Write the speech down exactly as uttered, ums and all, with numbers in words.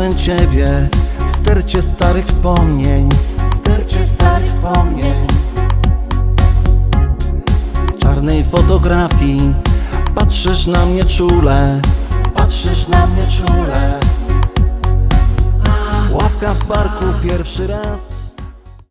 Znalazłem ciebie w stercie starych wspomnień, w stercie starych wspomnień. Z czarnej fotografii patrzysz na mnie czule, patrzysz na mnie czule. Ławka w parku pierwszy raz.